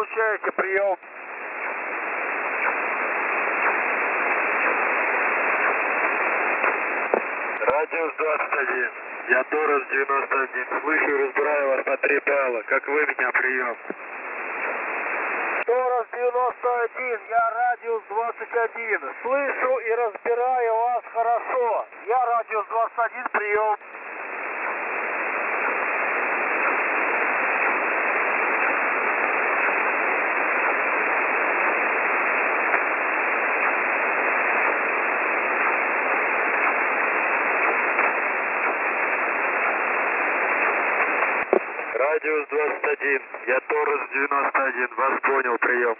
получаете, прием. Радиус 21. Я Торос 91. Слышу, разбираю вас на 3 балла. Как вы меня, прием. Торос 91. Я Радиус 21. Слышу и разбираю вас хорошо. Я Радиус 21. Прием. Радиус 21. Я Торос 91. Вас понял, прием.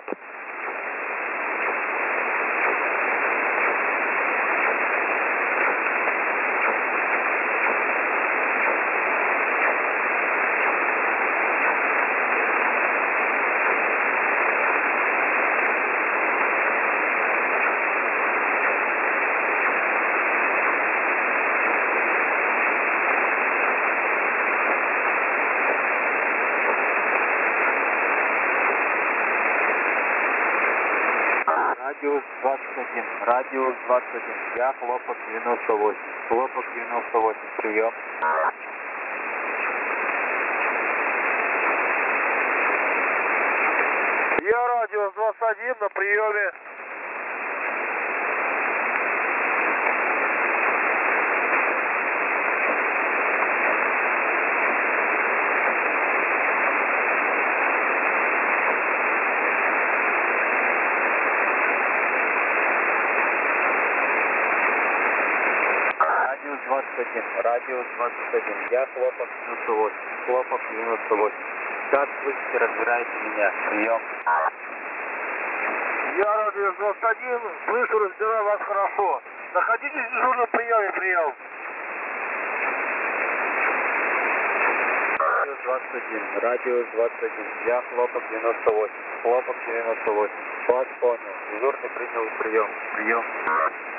Радиус 21. Радиус 21. Я Хлопок 98. Хлопок 98. Прием. Я Радиус 21 на приеме. Радиус 21. Радиус 21. Я Хлопок 98. Хлопок 98. Как слышите, разбираете меня? Прием. Я Радиус 21. Слышу, разбираю вас хорошо. Находитесь в дежурном приеме, прием. Радиус 21. Радиус 21. Я Хлопок 98. Хлопок 98. Вас понял. Дежурный принял прием. Прием.